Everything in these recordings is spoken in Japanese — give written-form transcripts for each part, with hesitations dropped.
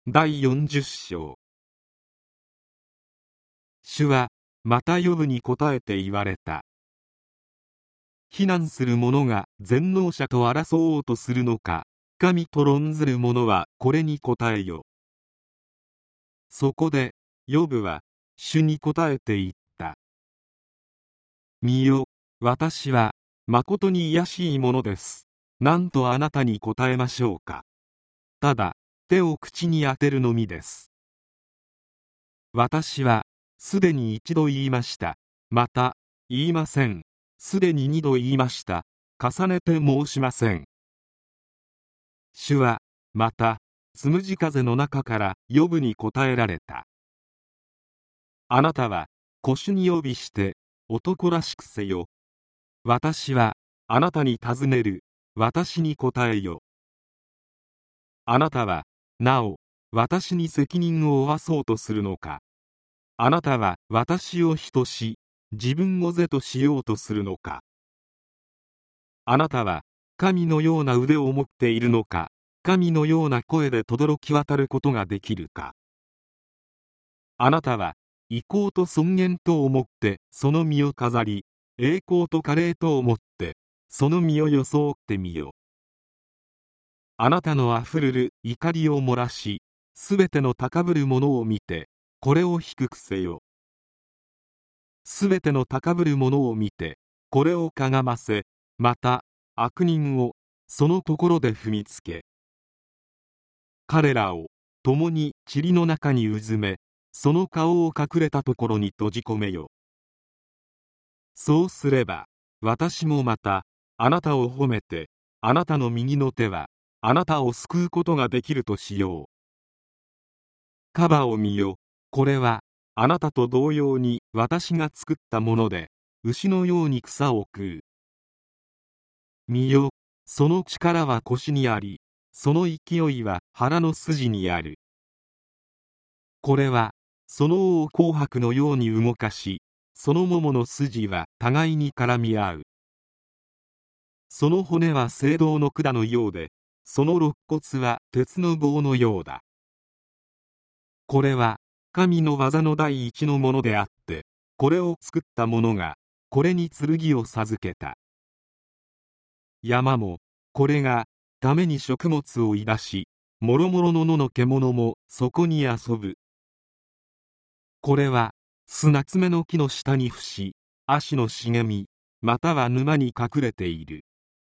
第40章。主はまたヨブに答えて言われた。非難する者が全能者と争おうとするのか、神と論ずる者はこれに答えよ。そこでヨブは主に答えて言った。見よ、私は誠に卑しいものです。なんとあなたに答えましょうか。ただ手を口に当てるのみです。私はすでに一度言いました。また言いません。すでに二度言いました。重ねて申しません。主はまたつむじ風の中からヨブに答えられた。あなたは子主に呼びして男らしくせよ。私はあなたに尋ねる。私に答えよ。あなたはなお私に責任を負わそうとするのか。あなたは私を非とし自分を是としようとするのか。あなたは神のような腕を持っているのか。神のような声で轟き渡ることができるか。あなたは威光と尊厳と思ってその身を飾り、栄光と華麗と思ってその身を装ってみよ。あなたのあふれる怒りを漏らし、すべての高ぶる者を見てこれを低くせよ。すべての高ぶる者を見てこれをかがませ、また悪人をそのところで踏みつけ、彼らを共に塵の中にうずめ、その顔を隠れたところに閉じ込めよ。そうすれば私もまたあなたを褒めて、あなたの右の手はあなたを救うことができるとしよう。カバを見よ、これはあなたと同様に私が作ったもので、牛のように草を食う。見よ、その力は腰にあり、その勢いは腹の筋にある。これはその尾を紅白のように動かし、そのももの筋は互いに絡み合う。その骨は青銅の管のようで、その肋骨は鉄の棒のようだ。これは神の技の第一のものであって、これを作った者がこれに剣を授けた。山もこれがために食物をいだし、もろもろの野の獣もそこに遊ぶ。これは砂爪の木の下に伏し、葦の茂みまたは沼に隠れている。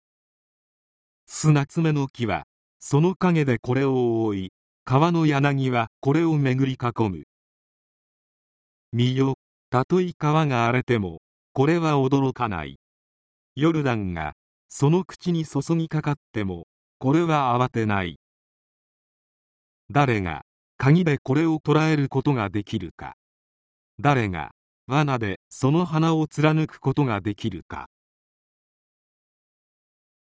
砂爪の木はその陰でこれを覆い、川の柳はこれを巡り囲む。見よ、たとえ川が荒れてもこれは驚かない。ヨルダンがその口に注ぎかかってもこれは慌てない。誰が鍵でこれを捕らえることができるか。誰が罠でその鼻を貫くことができるか。